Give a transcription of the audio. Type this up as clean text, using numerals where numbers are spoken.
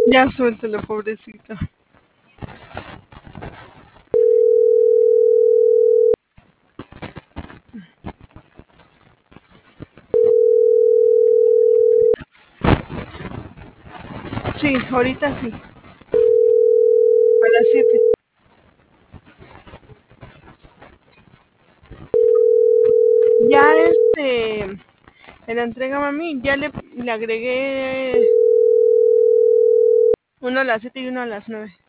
Ya suéltalo, pobrecito. Sí, ahorita sí. A las 7. Ya en la entrega mami, ya le agregué uno a las 7 y uno a las 9.